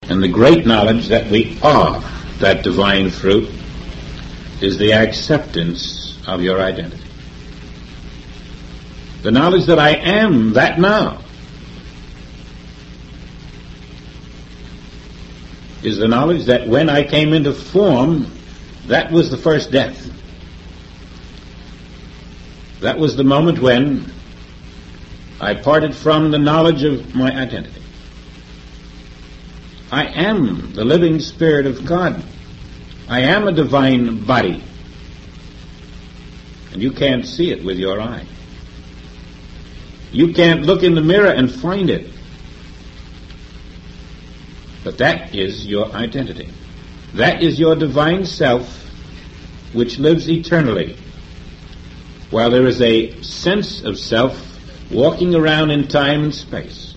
And the great knowledge that we are that divine fruit is the acceptance of your identity. The knowledge that I am that now is the knowledge that when I came into form, that was the first death. That was the moment when I parted from the knowledge of my identity. I am the living Spirit of God. I am a divine body. And you can't see it with your eye. You can't look in the mirror and find it. But that is your identity. That is your divine self, which lives eternally, while there is a sense of self walking around in time and space,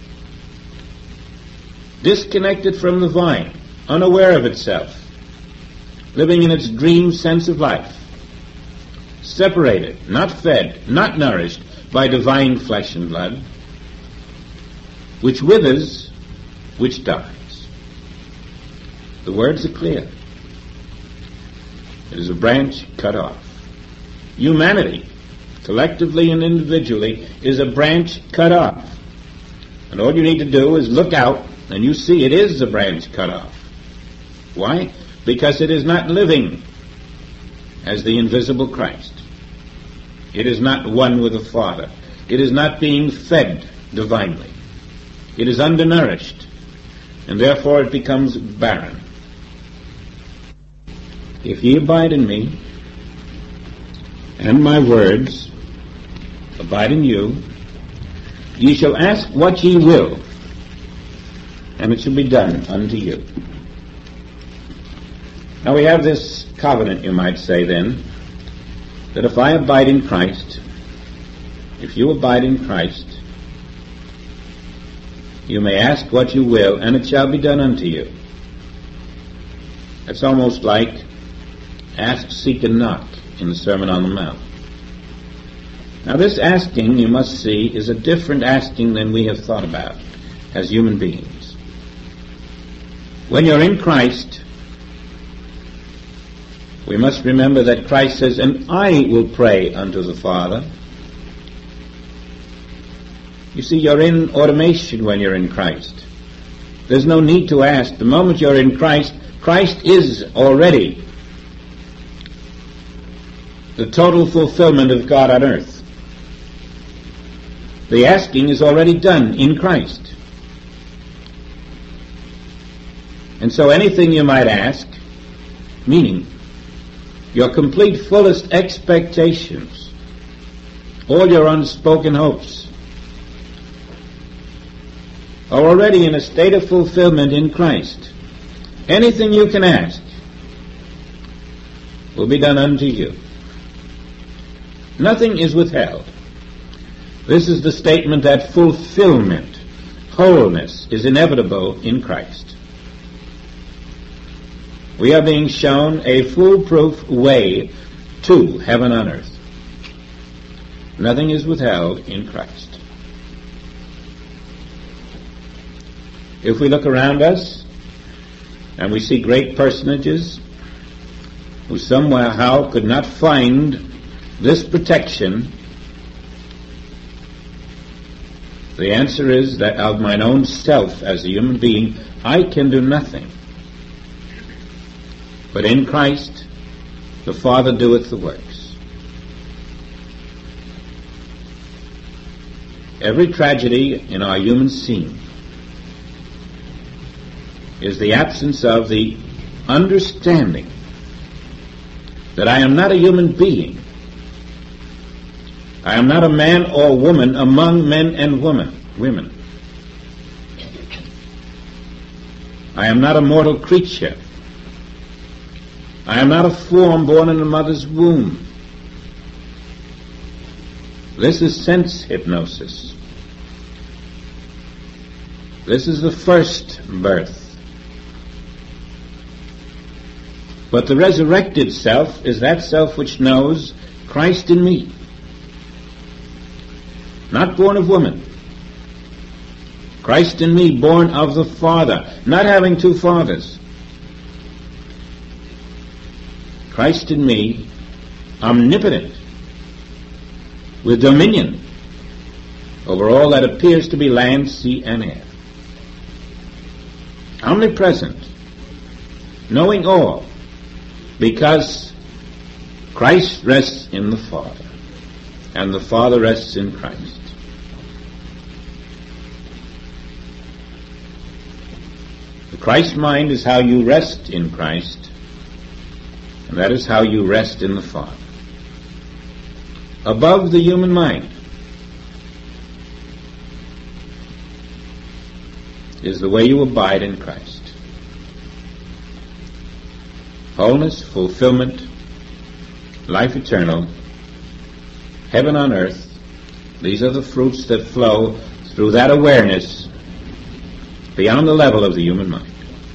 disconnected from the vine, unaware of itself, living in its dream sense of life, separated, not fed, not nourished by divine flesh and blood, which withers, which dies. The words are clear. It is a branch cut off. Humanity, collectively and individually, is a branch cut off. And all you need to do is look out, and you see it is a branch cut off. Why? Because it is not living as the invisible Christ. It is not one with the Father. It is not being fed divinely. It is undernourished, and therefore it becomes barren. If ye abide in me, and my words abide in you, ye shall ask what ye will, and it shall be done unto you. Now we have this covenant, you might say then, that if I abide in Christ, if you abide in Christ, you may ask what you will, and it shall be done unto you. It's almost like ask, seek, and knock in the Sermon on the Mount. Now this asking, you must see, is a different asking than we have thought about as human beings. When you're in Christ, we must remember that Christ says, and I will pray unto the Father. You see, you're in automation when you're in Christ. There's no need to ask. The moment you're in Christ, Christ is already the total fulfillment of God on earth. The asking is already done in Christ. And so anything you might ask, meaning your complete fullest expectations, all your unspoken hopes, are already in a state of fulfillment in Christ. Anything you can ask will be done unto you. Nothing is withheld. This is the statement that fulfillment, wholeness, is inevitable in Christ. We are being shown a foolproof way to heaven on earth. Nothing is withheld in Christ. If we look around us and we see great personages who somehow could not find this protection, the answer is that of mine own self as a human being, I can do nothing. But in Christ, the Father doeth the works. Every tragedy in our human scene is the absence of the understanding that I am not a human being. I am not a man or woman among men and women. I am not a mortal creature. I am not a form born in a mother's womb. This is sense hypnosis. This is the first birth. But the resurrected self is that self which knows Christ in me. Not born of woman, Christ in me, born of the Father, not having two fathers. Christ in me, omnipotent, with dominion over all that appears to be land, sea, and air. Omnipresent, knowing all, because Christ rests in the Father, and the Father rests in Christ. The Christ mind is how you rest in Christ, and that is how you rest in the Father. Above the human mind is the way you abide in Christ. Wholeness, fulfillment, life eternal, heaven on earth, these are the fruits that flow through that awareness beyond the level of the human mind.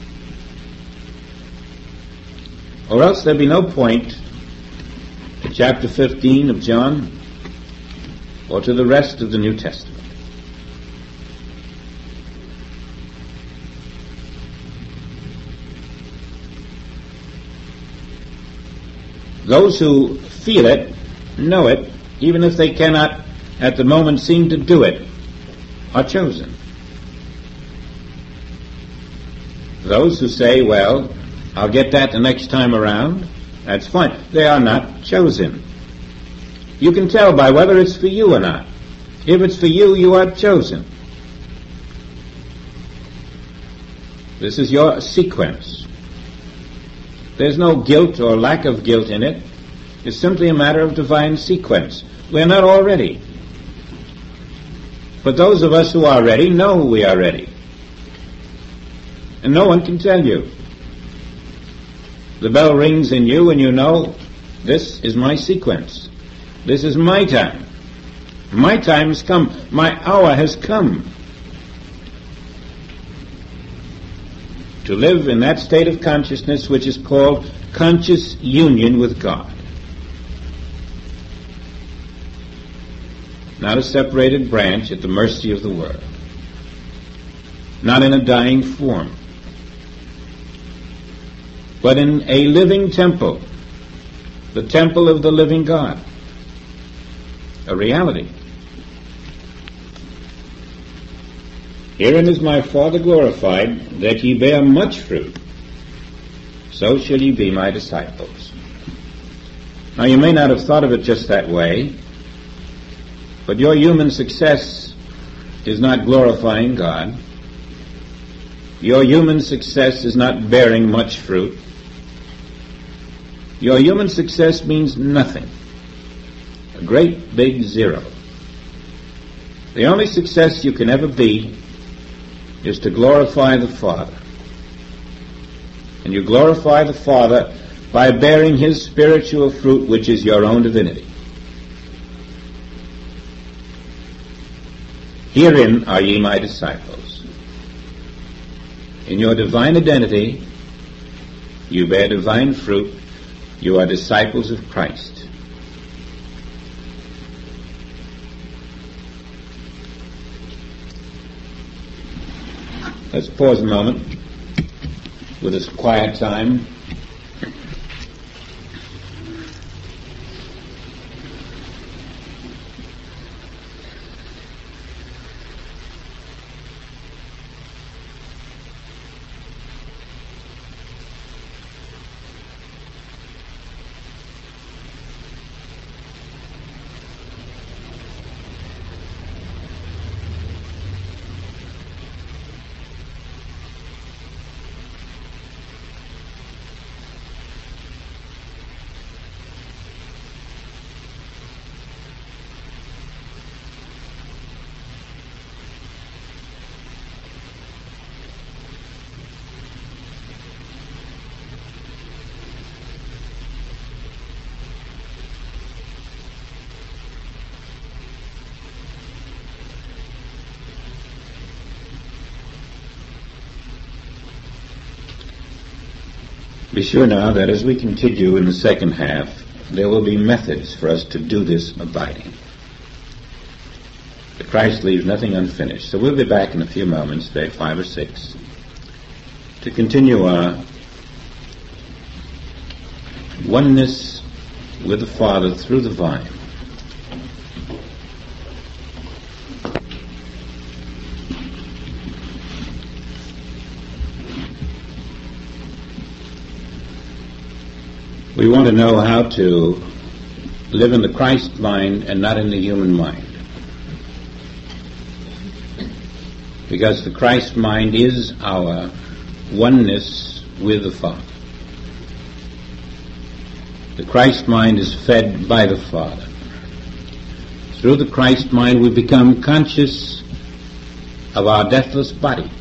Or else there'd be no point to chapter 15 of John or to the rest of the New Testament. Those who feel it, know it, even if they cannot at the moment seem to do it, are chosen. Those who say, well, I'll get that the next time around, that's fine. They are not chosen. You can tell by whether it's for you or not. If it's for you, you are chosen. This is your sequence. There's no guilt or lack of guilt in it. It's simply a matter of divine sequence. We're not all ready. But those of us who are ready know we are ready. And no one can tell you. The bell rings in you and you know, this is my sequence. This is my time. My time has come. My hour has come. To live in that state of consciousness which is called conscious union with God. Not a separated branch at the mercy of the world. Not in a dying form. But in a living temple. The temple of the living God. A reality. Herein is my Father glorified, that ye bear much fruit. So shall ye be my disciples. Now you may not have thought of it just that way, but your human success is not glorifying God. Your human success is not bearing much fruit. Your human success means nothing. A great big zero. The only success you can ever be is to glorify the Father. And you glorify the Father by bearing His spiritual fruit, which is your own divinity. Herein are ye my disciples. In your divine identity, you bear divine fruit. You are disciples of Christ. Let's pause a moment with this quiet time. Be sure now that as we continue in the second half, there will be methods for us to do this abiding. But Christ leaves nothing unfinished. So we'll be back in a few moments, day 5 or 6, to continue our oneness with the Father through the vine. We want to know how to live in the Christ mind and not in the human mind. Because the Christ mind is our oneness with the Father. The Christ mind is fed by the Father. Through the Christ mind we become conscious of our deathless body.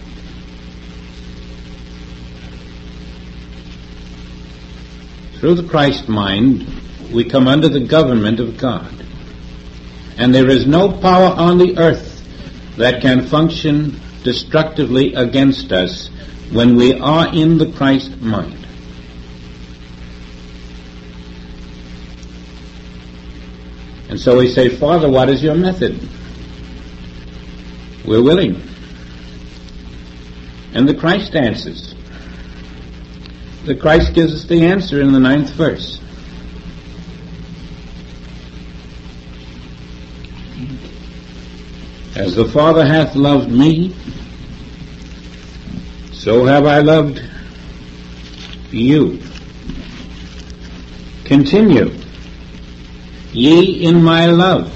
Through the Christ mind, we come under the government of God. And there is no power on the earth that can function destructively against us when we are in the Christ mind. And so we say, Father, what is your method? We're willing. And the Christ answers. The Christ gives us the answer in the 9th verse. As the Father hath loved me, so have I loved you. Continue ye in my love.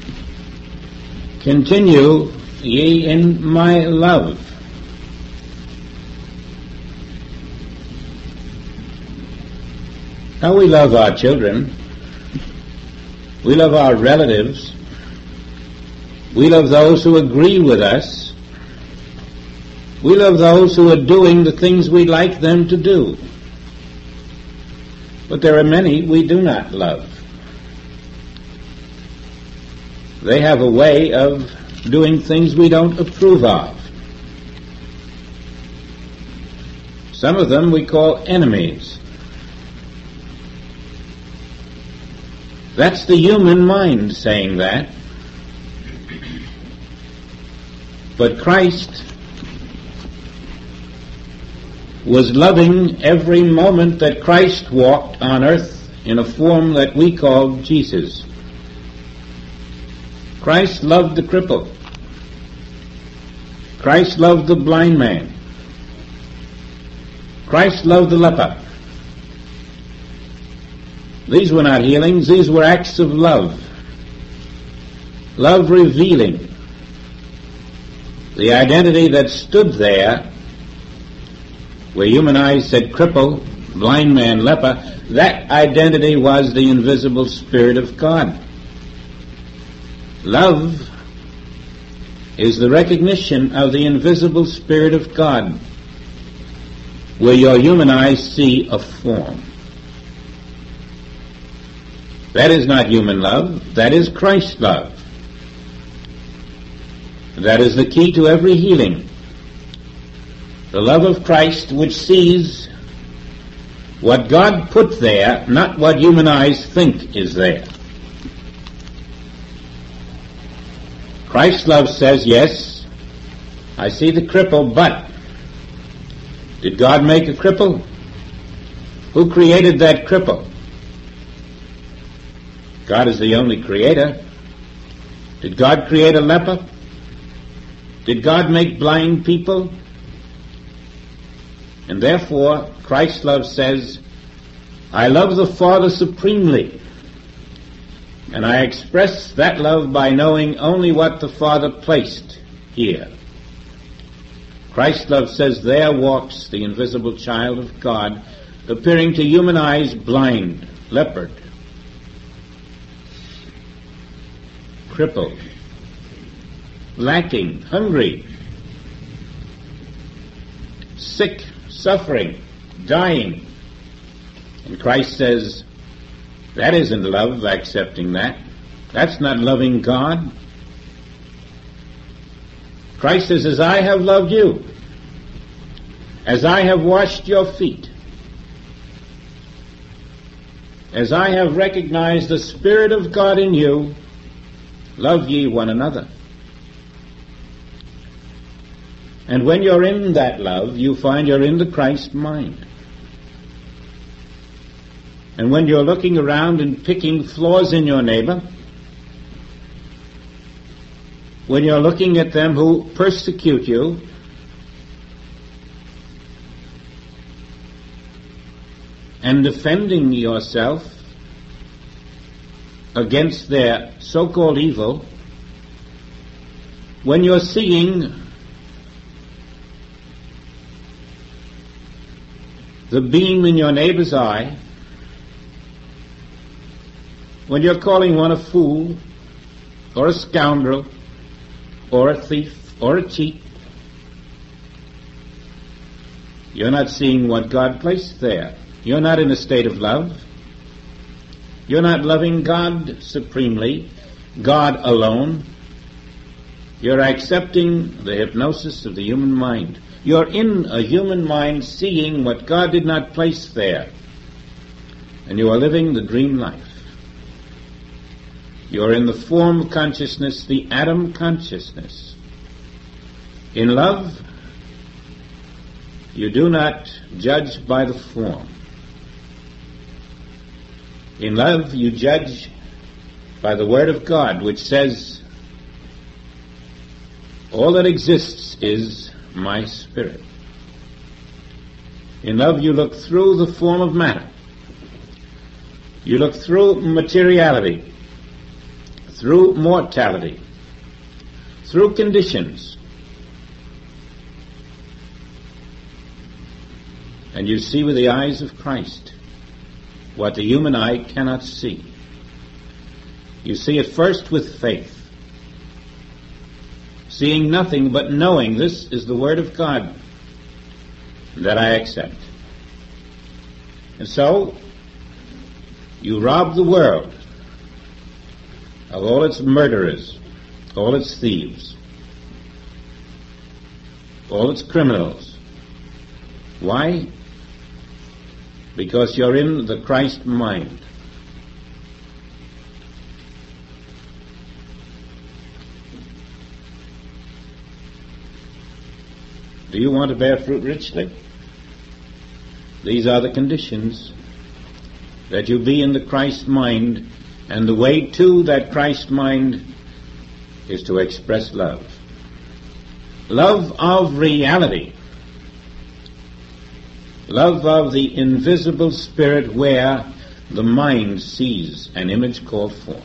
Continue ye in my love. Now we love our children. We love our relatives. We love those who agree with us. We love those who are doing the things we like them to do. But there are many we do not love. They have a way of doing things we don't approve of. Some of them we call enemies. That's the human mind saying that. But Christ was loving every moment that Christ walked on earth in a form that we call Jesus. Christ loved the cripple. Christ loved the blind man. Christ loved the leper. These were not healings, these were acts of love. Love revealing the identity that stood there where human eyes said cripple, blind man, leper. That identity was the invisible Spirit of God. Love is the recognition of the invisible Spirit of God where your human eyes see a form. That is not human love, that is Christ love. That is the key to every healing. The love of Christ which sees what God put there, not what human eyes think is there. Christ's love says, yes, I see the cripple, but did God make a cripple? Who created that cripple? God is the only creator. Did God create a leper? Did God make blind people? And therefore, Christ's love says, I love the Father supremely, and I express that love by knowing only what the Father placed here. Christ's love says, there walks the invisible child of God, appearing to human eyes blind, leopard, crippled, lacking, hungry, sick, suffering, dying. And Christ says, that isn't love, accepting that. That's not loving God. Christ says, as I have loved you, as I have washed your feet, as I have recognized the Spirit of God in you, love ye one another. And when you're in that love, you find you're in the Christ mind. And when you're looking around and picking flaws in your neighbor, when you're looking at them who persecute you, and defending yourself against their so-called evil, when you're seeing the beam in your neighbor's eye, when you're calling one a fool, or a scoundrel, or a thief, or a cheat, you're not seeing what God placed there. You're not in a state of love. You're not loving God supremely, God alone. You're accepting the hypnosis of the human mind. You're in a human mind seeing what God did not place there. And you are living the dream life. You're in the form consciousness, the atom consciousness. In love, you do not judge by the form. In love, you judge by the Word of God, which says, all that exists is my spirit. In love, you look through the form of matter. You look through materiality, through mortality, through conditions. And you see with the eyes of Christ what the human eye cannot see. You see it first with faith, seeing nothing but knowing this is the Word of God that I accept. And so, you rob the world of all its murderers, all its thieves, all its criminals. Why? Because you're in the Christ mind. Do you want to bear fruit richly? These are the conditions, that you be in the Christ mind, and the way to that Christ mind is to express love. Love of reality. Love of the invisible spirit where the mind sees an image called form.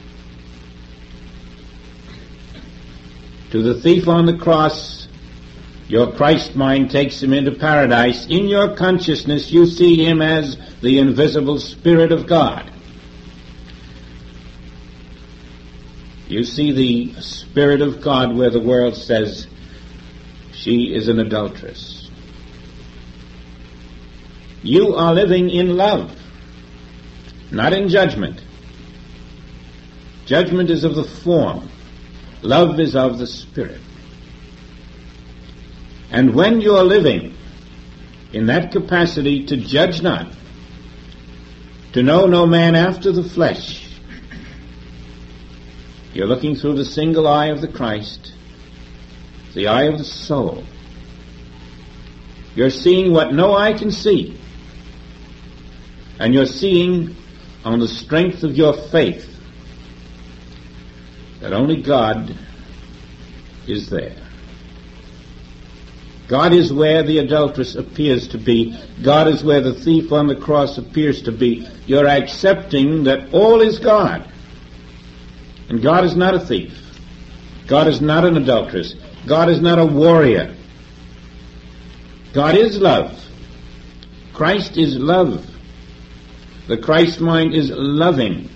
To the thief on the cross, your Christ mind takes him into paradise. In your consciousness, you see him as the invisible Spirit of God. You see the Spirit of God where the world says she is an adulteress. You are living in love, not in judgment. Judgment is of the form. Love is of the Spirit. And when you are living in that capacity to judge not, to know no man after the flesh, you're looking through the single eye of the Christ, the eye of the soul. You're seeing what no eye can see. And you're seeing on the strength of your faith that only God is there. God is where the adulteress appears to be. God is where the thief on the cross appears to be. You're accepting that all is God. And God is not a thief. God is not an adulteress. God is not a warrior. God is love. Christ is love. The Christ mind is loving.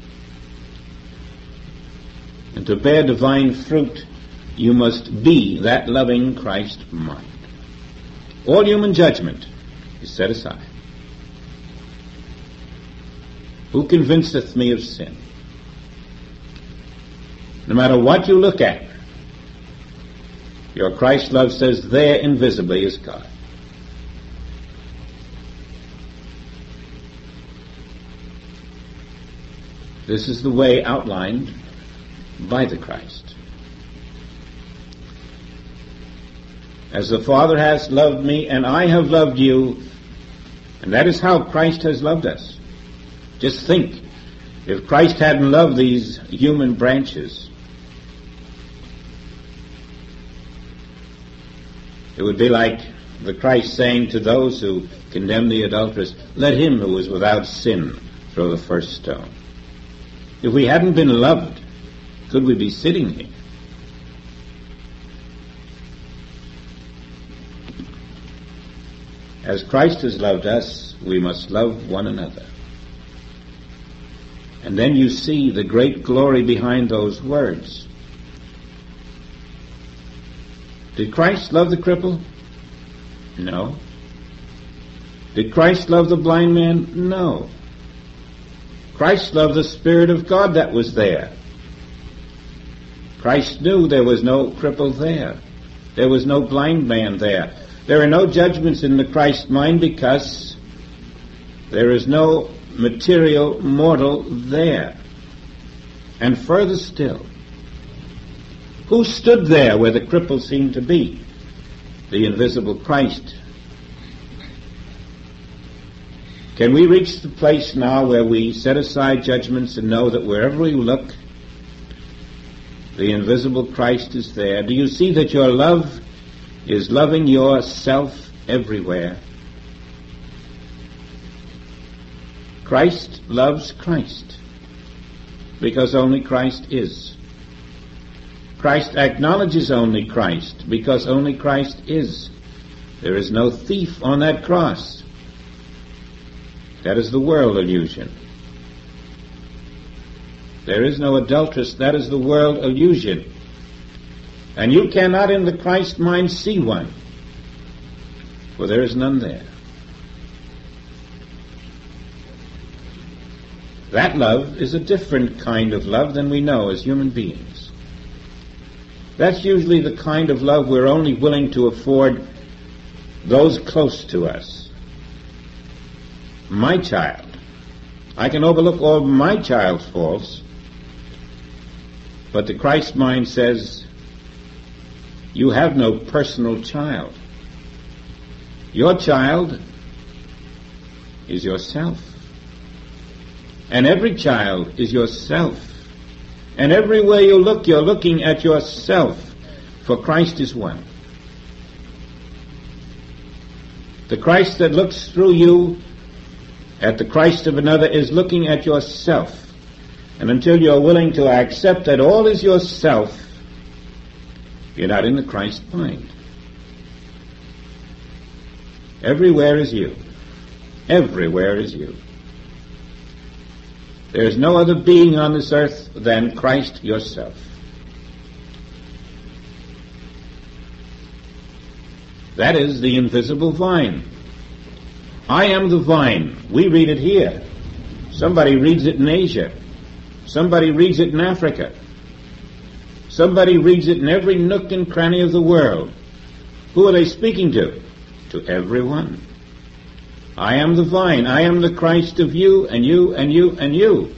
And to bear divine fruit, you must be that loving Christ mind. All human judgment is set aside. Who convinceth me of sin? No matter what you look at, your Christ love says there invisibly is God. This is the way outlined by the Christ. As the Father has loved me, and I have loved you. And that is how Christ has loved us. Just think, if Christ hadn't loved these human branches, it would be like the Christ saying to those who condemn the adulteress, let him who is without sin throw the first stone. If we hadn't been loved, could we be sitting here? As Christ has loved us, we must love one another. And then you see the great glory behind those words. Did Christ love the cripple? No. Did Christ love the blind man? No. Christ loved the Spirit of God that was there. Christ knew there was no cripple there. There was no blind man there. There are no judgments in the Christ mind because there is no material mortal there. And further still, who stood there where the cripple seemed to be? The invisible Christ. Can we reach the place now where we set aside judgments and know that wherever we look, the invisible Christ is there? Do you see that your love is loving yourself everywhere? Christ loves Christ because only Christ is. Christ acknowledges only Christ because only Christ is. There is no thief on that cross. That is the world illusion. There is no adulteress. That is the world illusion. And you cannot in the Christ mind see one, for there is none there. That love is a different kind of love than we know as human beings. That's usually the kind of love we're only willing to afford those close to us. My child. I can overlook all my child's faults, but the Christ mind says, you have no personal child. Your child is yourself. And every child is yourself. And everywhere you look, you're looking at yourself, for Christ is one. The Christ that looks through you at the Christ of another is looking at yourself. And until you're willing to accept that all is yourself, you're not in the Christ mind. Everywhere is you. Everywhere is you. There is no other being on this earth than Christ yourself. That is the invisible vine. I am the vine. We read it here. Somebody reads it in Asia. Somebody reads it in Africa. Somebody reads it in every nook and cranny of the world. Who are they speaking to? To everyone. I am the vine. I am the Christ of you and you and you and you.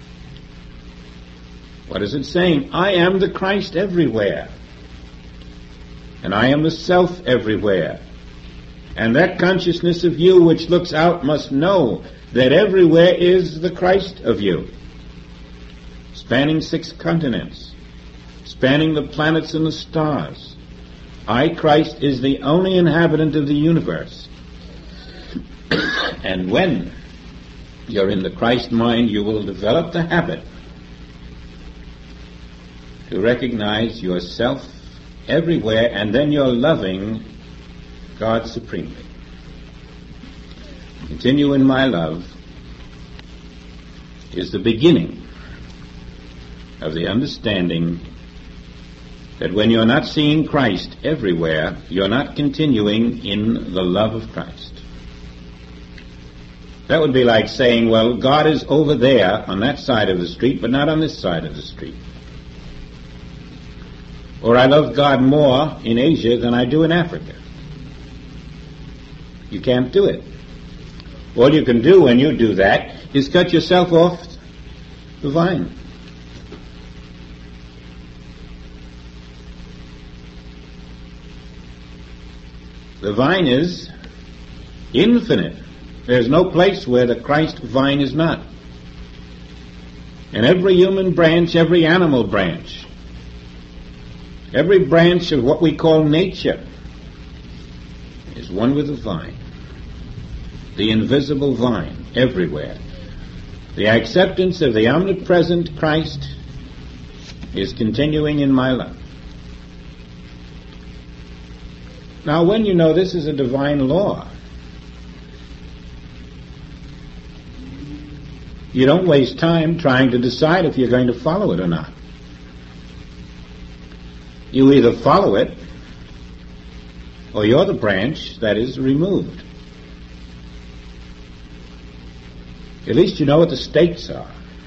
What is it saying? I am the Christ everywhere. And I am the self everywhere. And that consciousness of you which looks out must know that everywhere is the Christ of you. Spanning 6 continents. Spanning the planets and the stars. I, Christ, is the only inhabitant of the universe. And when you're in the Christ mind, you will develop the habit to recognize yourself everywhere, and then you're loving God supremely. Continue in my love is the beginning of the understanding that when you're not seeing Christ everywhere, you're not continuing in the love of Christ. That would be like saying, well, God is over there on that side of the street, but not on this side of the street. Or I love God more in Asia than I do in Africa. You can't do it. All you can do when you do that is cut yourself off the vine. The vine is infinite. There's no place where the Christ vine is not. And every human branch, every animal branch, every branch of what we call nature is one with the vine. The invisible vine everywhere. The acceptance of the omnipresent Christ is continuing in my life. Now, when you know this is a divine law, you don't waste time trying to decide if you're going to follow it or not. You either follow it, or you're the branch that is removed. At least you know what the stakes are.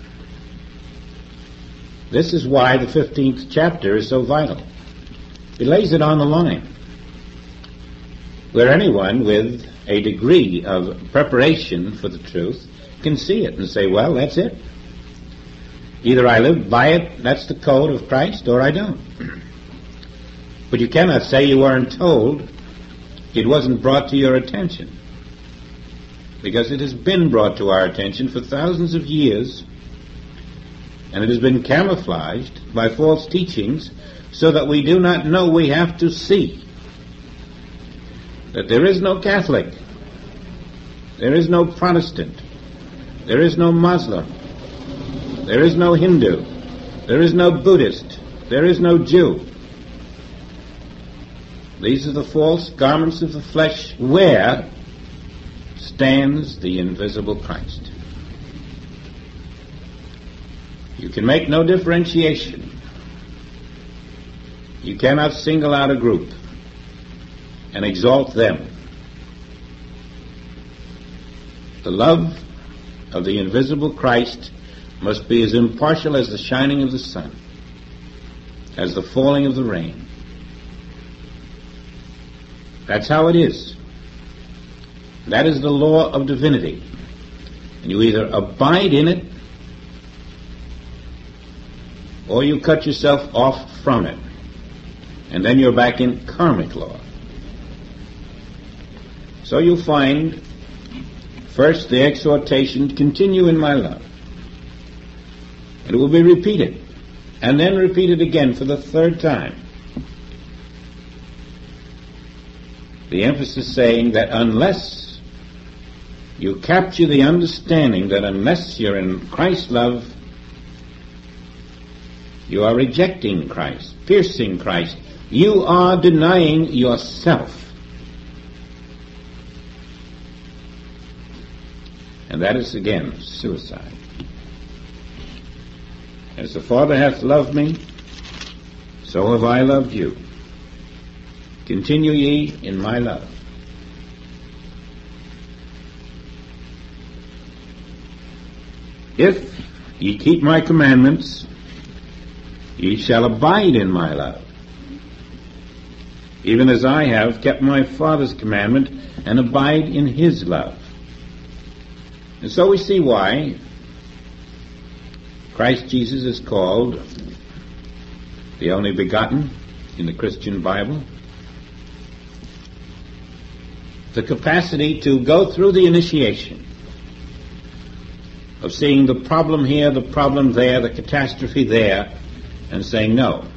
This is why the 15th chapter is so vital. It lays it on the line, where anyone with a degree of preparation for the truth can see it and say, well, that's it. Either I live by it, that's the code of Christ, or I don't. But you cannot say you weren't told, it wasn't brought to your attention. Because it has been brought to our attention for thousands of years, and it has been camouflaged by false teachings so that we do not know we have to see that there is no Catholic, there is no Protestant, there is no Muslim, there is no Hindu, there is no Buddhist, there is no Jew. These are the false garments of the flesh where stands the invisible Christ. You can make no differentiation. You cannot single out a group and exalt them. The love of the invisible Christ must be as impartial as the shining of the sun, as the falling of the rain. That's how it is. That is the law of divinity. And you either abide in it or you cut yourself off from it. And then you're back in karmic law. So you'll find, first, the exhortation, continue in my love. And it will be repeated. And then repeated again for the third time. The emphasis saying that unless you capture the understanding that unless you're in Christ's love, you are rejecting Christ, piercing Christ. You are denying yourself. And that is, again, suicide. As the Father hath loved me, so have I loved you. Continue ye in my love. If ye keep my commandments, ye shall abide in my love, even as I have kept my Father's commandment and abide in his love. And so we see why Christ Jesus is called the only begotten in the Christian Bible. The capacity to go through the initiation of seeing the problem here, the problem there, the catastrophe there, and saying no.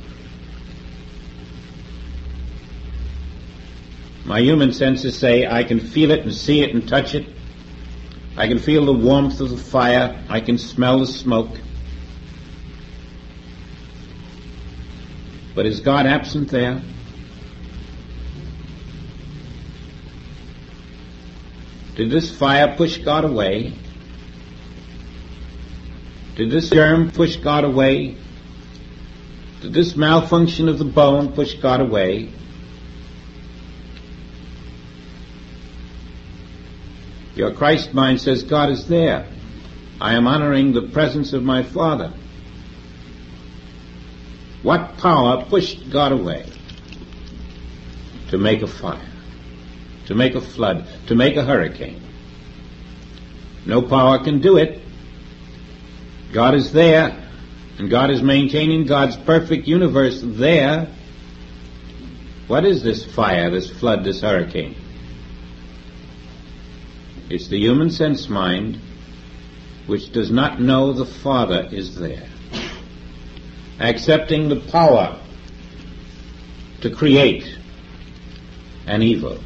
My human senses say I can feel it and see it and touch it. I can feel the warmth of the fire. I can smell the smoke. But is God absent there? Did this fire push God away? Did this germ push God away? Did this malfunction of the bone push God away? Your Christ mind says God is there. I am honoring the presence of my Father. What power pushed God away to make a fire, to make a flood, to make a hurricane? No power can do it. God is there, and God is maintaining God's perfect universe there. What is this fire, this flood, this hurricane? It's the human sense mind which does not know the Father is there, accepting the power to create an evil.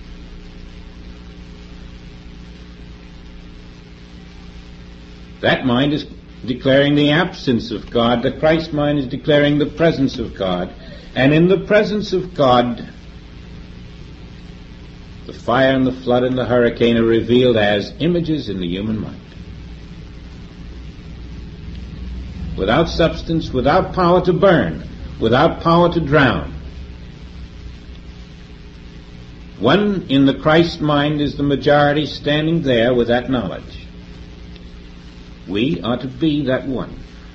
That mind is declaring the absence of God. The Christ mind is declaring the presence of God. And in the presence of God, the fire and the flood and the hurricane are revealed as images in the human mind. Without substance, without power to burn, without power to drown. One in the Christ mind is the majority standing there with that knowledge. We are to be that one.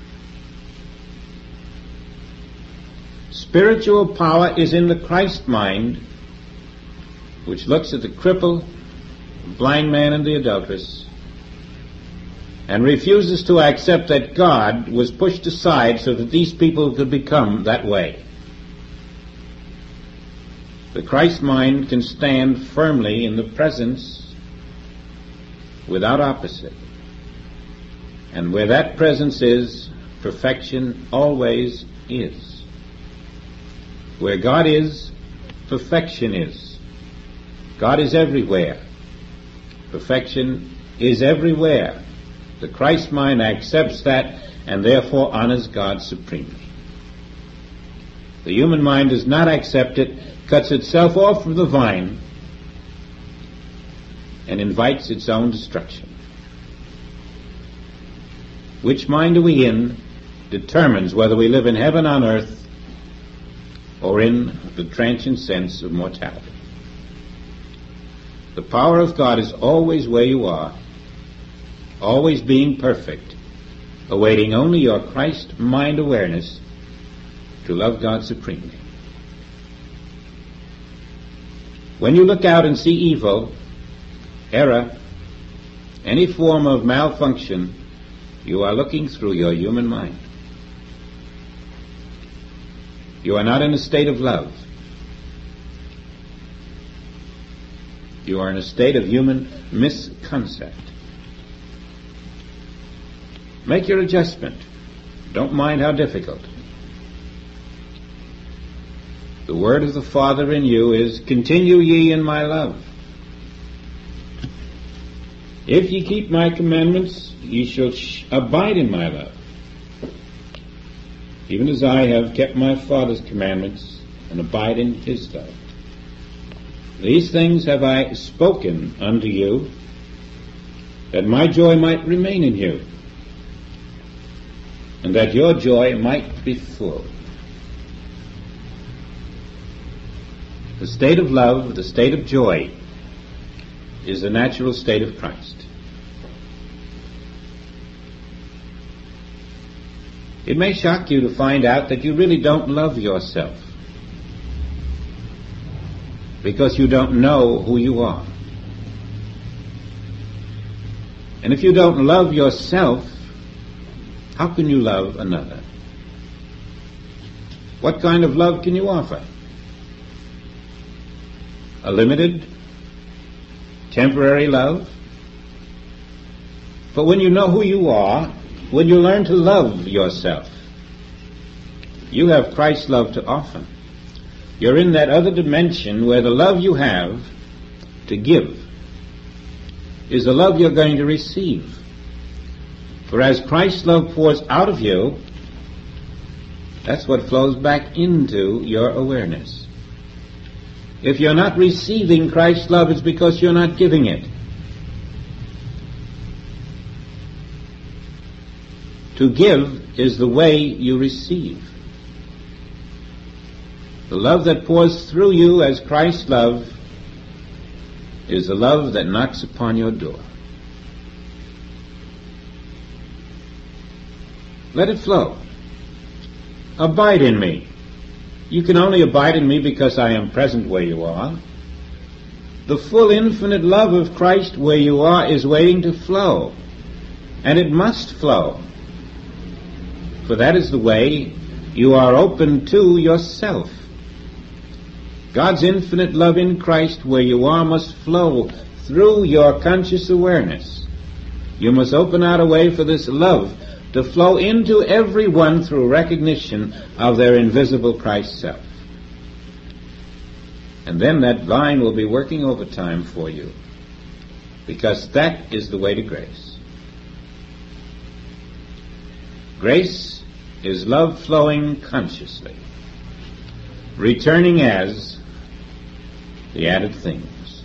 Spiritual power is in the Christ mind, which looks at the cripple, the blind man, and the adulteress, and refuses to accept that God was pushed aside so that these people could become that way. The Christ mind can stand firmly in the presence without opposite. And where that presence is, perfection always is. Where God is, perfection is. God is everywhere. Perfection is everywhere. The Christ mind accepts that and therefore honors God supremely. The human mind does not accept it, cuts itself off from the vine, and invites its own destruction. Which mind are we in determines whether we live in heaven on earth or in the transient sense of mortality. The power of God is always where you are, always being perfect, awaiting only your Christ mind awareness to love God supremely. When you look out and see evil, error, any form of malfunction, you are looking through your human mind. You are not in a state of love. You are in a state of human misconcept. Make your adjustment. Don't mind how difficult. The word of the Father in you is, continue ye in my love. If ye keep my commandments, ye shall abide in my love, even as I have kept my Father's commandments and abide in his love. These things have I spoken unto you, that my joy might remain in you, and that your joy might be full. The state of love, the state of joy, is the natural state of Christ. It may shock you to find out that you really don't love yourself, because you don't know who you are. And if you don't love yourself, how can you love another? What kind of love can you offer? A limited, temporary love? But when you know who you are, when you learn to love yourself, you have Christ's love to offer. You're in that other dimension where the love you have to give is the love you're going to receive. For as Christ's love pours out of you, that's what flows back into your awareness. If you're not receiving Christ's love, it's because you're not giving it. To give is the way you receive. The love that pours through you as Christ's love is the love that knocks upon your door. Let it flow. Abide in me. You can only abide in me because I am present where you are. The full infinite love of Christ where you are is waiting to flow. And it must flow. For that is the way you are open to yourself. God's infinite love in Christ where you are must flow through your conscious awareness. You must open out a way for this love to flow into everyone through recognition of their invisible Christ self. And then that line will be working overtime for you, because that is the way to grace. Grace is love flowing consciously, returning as the added things.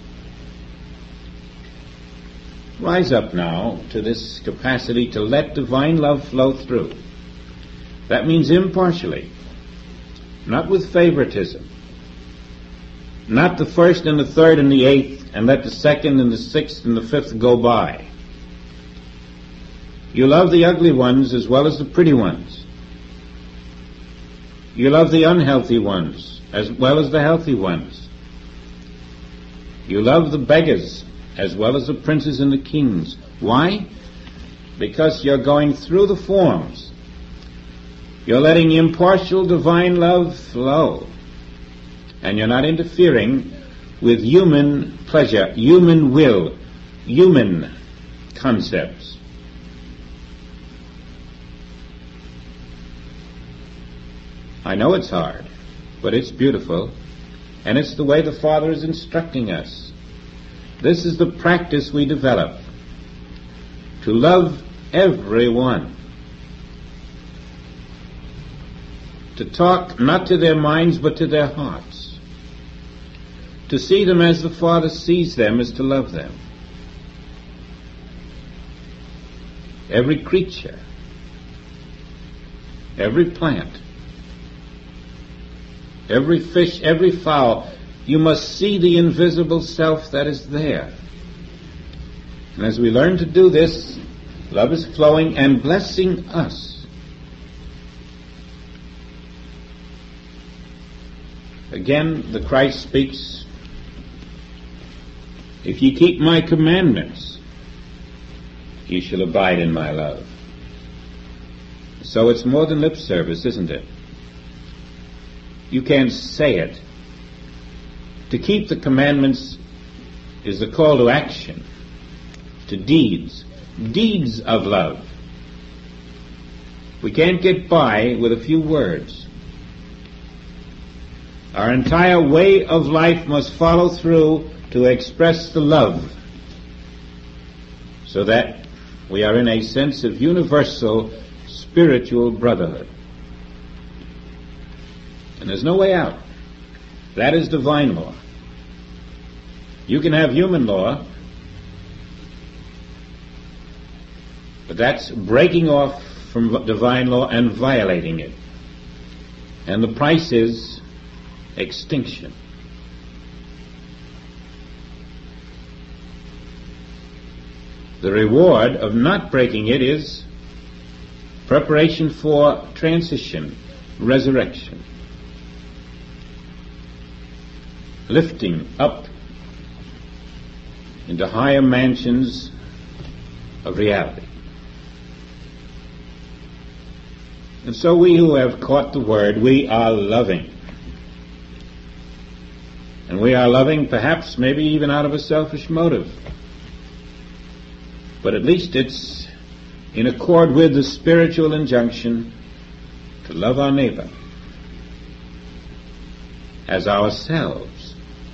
Rise up now to this capacity to let divine love flow through. That means impartially, not with favoritism. Not the first and the third and the eighth, and let the second and the sixth and the fifth go by. You love the ugly ones as well as the pretty ones. You love the unhealthy ones as well as the healthy ones. You love the beggars as well as the princes and the kings. Why? Because you're going through the forms. You're letting impartial divine love flow. And you're not interfering with human pleasure, human will, human concepts. I know it's hard, but it's beautiful, and it's the way the Father is instructing us. This is the practice we develop, to love everyone. To talk not to their minds but to their hearts. To see them as the Father sees them is to love them. Every creature, every plant, every fish, every fowl, you must see the invisible self that is there. And as we learn to do this, love is flowing and blessing us. Again, the Christ speaks, if ye keep my commandments, ye shall abide in my love. So it's more than lip service, isn't it? You can't say it. To keep the commandments is the call to action, to deeds, deeds of love. We can't get by with a few words. Our entire way of life must follow through to express the love, so that we are in a sense of universal spiritual brotherhood. And there's no way out. That is divine law. You can have human law, but that's breaking off from divine law and violating it. And the price is extinction. The reward of not breaking it is preparation for transition, resurrection, lifting up into higher mansions of reality. And so we who have caught the word, we are loving. And we are loving perhaps maybe even out of a selfish motive. But at least it's in accord with the spiritual injunction to love our neighbor as ourselves.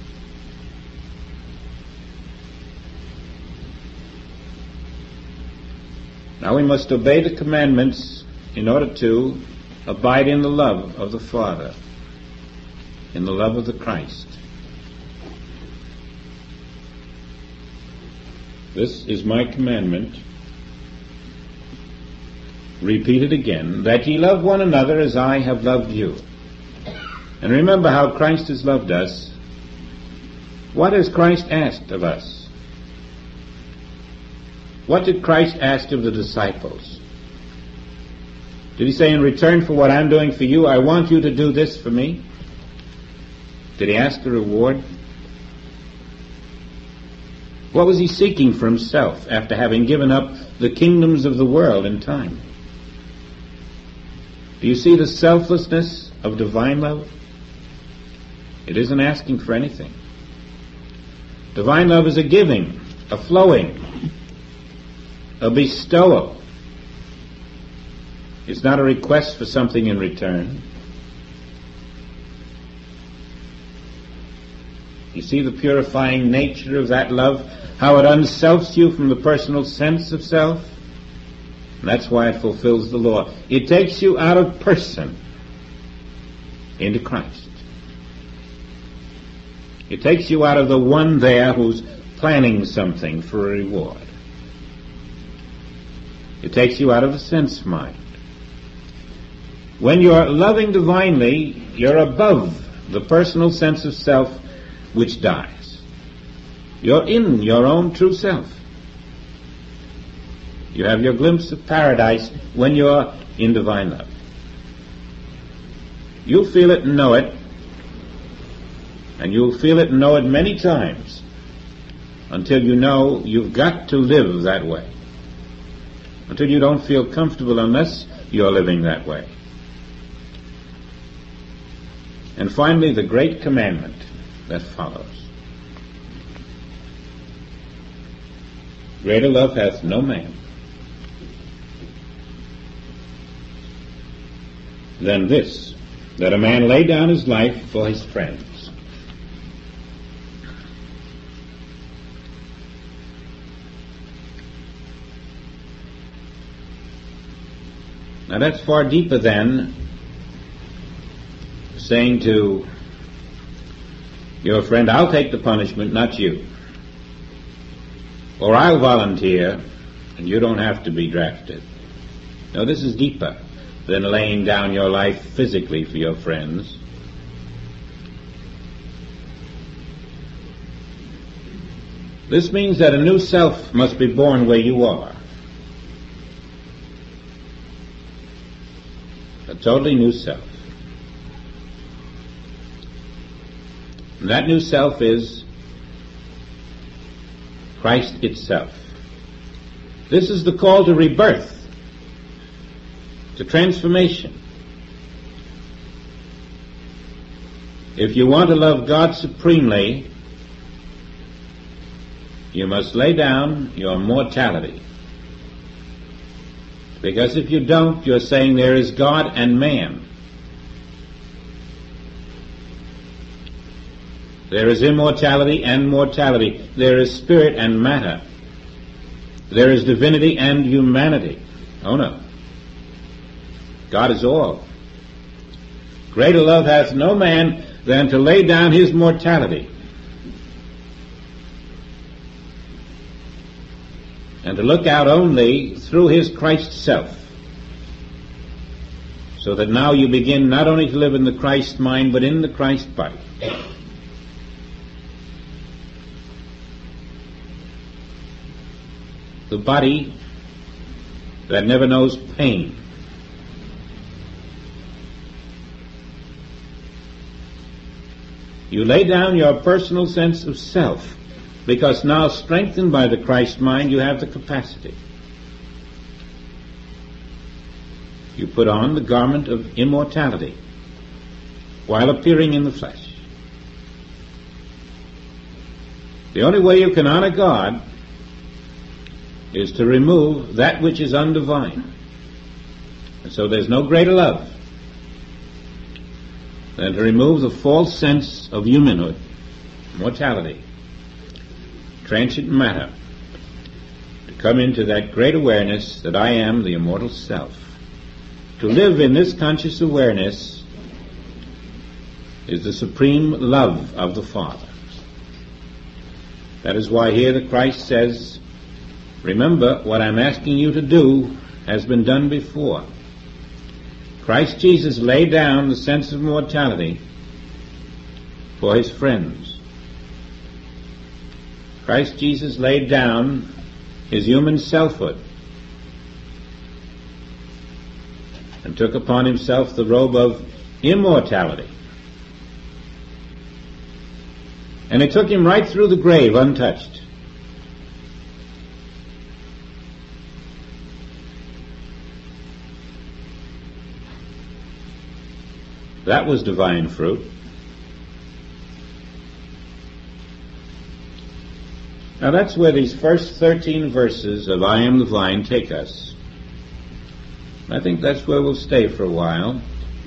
Now we must obey the commandments in order to abide in the love of the Father, in the love of the Christ. This is my commandment, repeated again, that ye love one another as I have loved you. And remember how Christ has loved us. What has Christ asked of us? What did Christ ask of the disciples? Did he say, in return for what I'm doing for you, I want you to do this for me? Did he ask a reward? What was he seeking for himself after having given up the kingdoms of the world in time? Do you see the selflessness of divine love? It isn't asking for anything. Divine love is a giving, a flowing, a bestowal. It's not a request for something in return. You see the purifying nature of that love, how it unselfs you from the personal sense of self? And that's why it fulfills the law. It takes you out of person into Christ. It takes you out of the one there who's planning something for a reward. It takes you out of the sense mind. When you're loving divinely, you're above the personal sense of self which dies. You're in your own true self. You have your glimpse of paradise when you're in divine love. You'll feel it and know it, and you'll feel it and know it many times until you know you've got to live that way. Until you don't feel comfortable unless you're living that way. And finally, the great commandment that follows. Greater love hath no man than this, that a man lay down his life for his friends. Now that's far deeper than saying to your friend, I'll take the punishment, not you. Or I'll volunteer, and you don't have to be drafted. No, this is deeper than laying down your life physically for your friends. This means that a new self must be born where you are. A totally new self. And that new self is Christ itself. This is the call to rebirth, to transformation. If you want to love God supremely, you must lay down your mortality. Because if you don't, you're saying there is God and man. There is immortality and mortality. There is spirit and matter. There is divinity and humanity. Oh no. God is all. Greater love hath no man than to lay down his mortality and to look out only through his Christ self, so that now you begin not only to live in the Christ mind, but in the Christ body. The body that never knows pain. You lay down your personal sense of self, because now, strengthened by the Christ mind, you have the capacity. You put on the garment of immortality while appearing in the flesh. The only way you can honor God is to remove that which is undivine. And so there's no greater love than to remove the false sense of humanhood, mortality, transient matter, to come into that great awareness that I am the immortal self. To live in this conscious awareness is the supreme love of the Father. That is why here the Christ says, remember, what I'm asking you to do has been done before. Christ Jesus laid down the sense of mortality for his friends. Christ Jesus laid down his human selfhood and took upon himself the robe of immortality. And it took him right through the grave untouched. That was divine fruit. Now that's where these first 13 verses of I Am the Vine take us. I think that's where we'll stay for a while,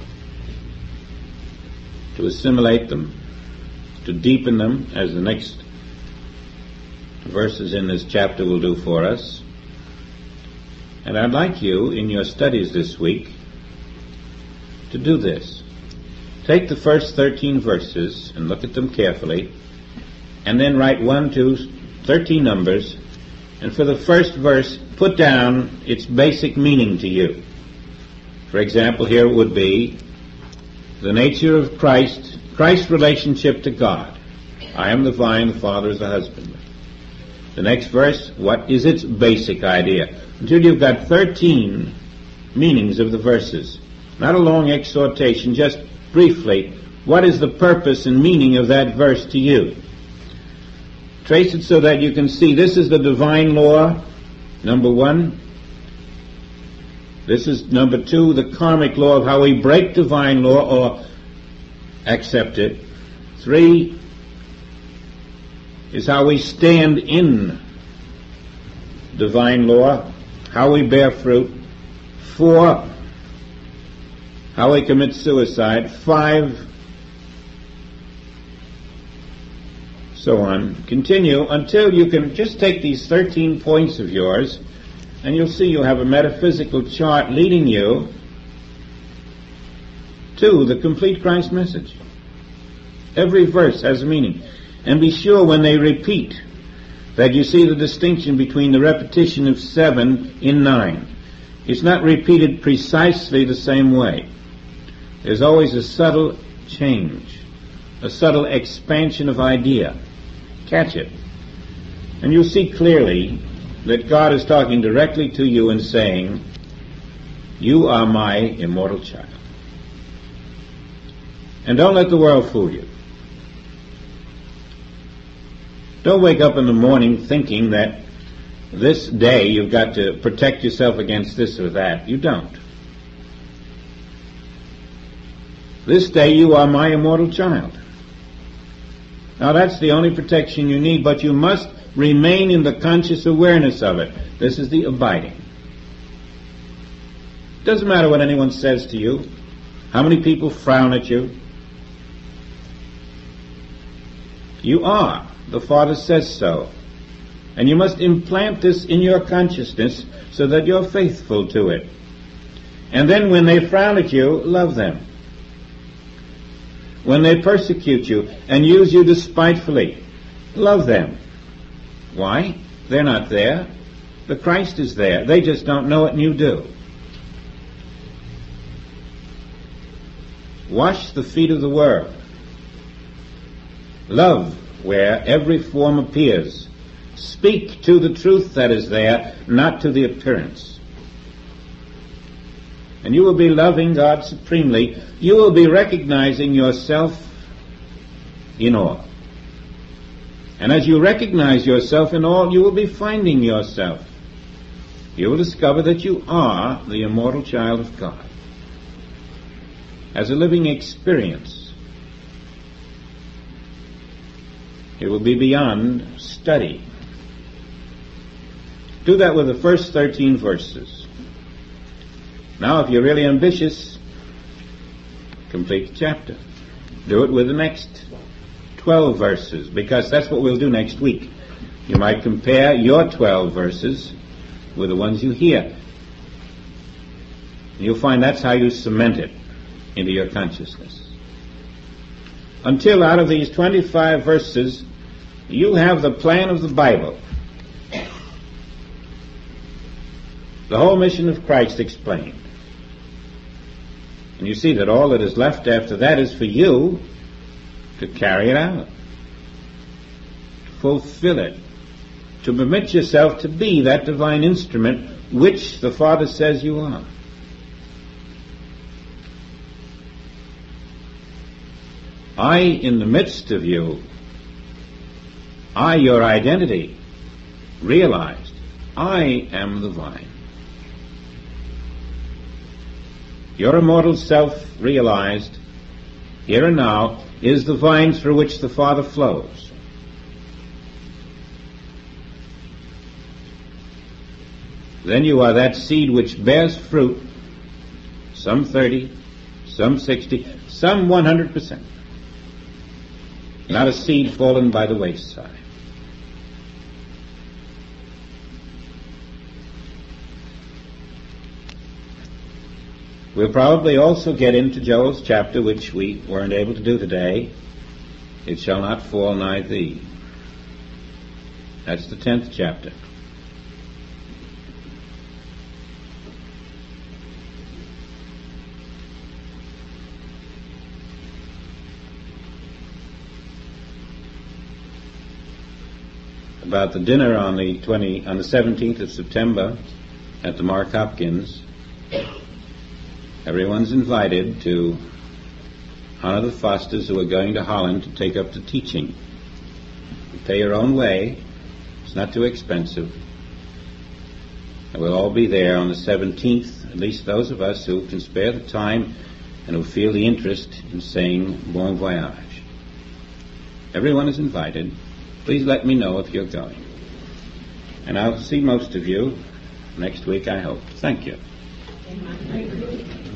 to assimilate them, to deepen them, as the next verses in this chapter will do for us. And I'd like you, in your studies this week, to do this. Take the first 13 verses and look at them carefully, and then write 1, 2, 13 numbers, and for the first verse, put down its basic meaning to you. For example, here it would be the nature of Christ, Christ's relationship to God. I am the vine, the Father is the husbandman. The next verse, what is its basic idea? Until you've got 13 meanings of the verses. Not a long exhortation, just briefly, what is the purpose and meaning of that verse to you? Trace it so that you can see this is the divine law, number 1. This is number 2, the karmic law of how we break divine law or accept it. 3 is how we stand in divine law, how we bear fruit. 4, how we commit suicide. 5, so on. Continue until you can just take these 13 points of yours, and you'll see you have a metaphysical chart leading you to the complete Christ message. Every verse has a meaning. And be sure when they repeat that you see the distinction between the repetition of 7 in 9. It's not repeated precisely the same way. There's always a subtle change, a subtle expansion of idea. Catch it. And you'll see clearly that God is talking directly to you and saying, you are my immortal child. And don't let the world fool you. Don't wake up in the morning thinking that this day you've got to protect yourself against this or that. You don't. This day you are my immortal child. Now that's the only protection you need, but you must remain in the conscious awareness of it. This is the abiding. Doesn't matter what anyone says to you, how many people frown at you. You are. The Father says so. And you must implant this in your consciousness so that you're faithful to it. And then when they frown at you, love them. When they persecute you and use you despitefully, love them. Why? They're not there. The Christ is there. They just don't know it and you do. Wash the feet of the world. Love where every form appears. Speak to the truth that is there, not to the appearance. And you will be loving God supremely. You will be recognizing yourself in all. And as you recognize yourself in all, you will be finding yourself. You will discover that you are the immortal child of God. As a living experience, it will be beyond study. Do that with the first 13 verses. Now, if you're really ambitious, complete the chapter. Do it with the next 12 verses, because that's what we'll do next week. You might compare your 12 verses with the ones you hear. You'll find that's how you cement it into your consciousness. Until out of these 25 verses, you have the plan of the Bible. The whole mission of Christ explained. And you see that all that is left after that is for you to carry it out, to fulfill it, to permit yourself to be that divine instrument which the Father says you are. I in the midst of you, I your identity, realized, I am the vine. Your immortal self realized, here and now, is the vine through which the Father flows. then you are that seed which bears fruit, some 30, some 60, some 100%. Not a seed fallen by the wayside. We'll probably also get into Joel's chapter, which we weren't able to do today. It shall not fall nigh thee. That's the 10th chapter. About the dinner on the 17th of September at the Mark Hopkins, everyone's invited to honor the Fosters who are going to Holland to take up the teaching. You pay your own way. It's not too expensive. And we'll all be there on the 17th, at least those of us who can spare the time and who feel the interest in saying bon voyage. Everyone is invited. Please let me know if you're going. And I'll see most of you next week, I hope. Thank you.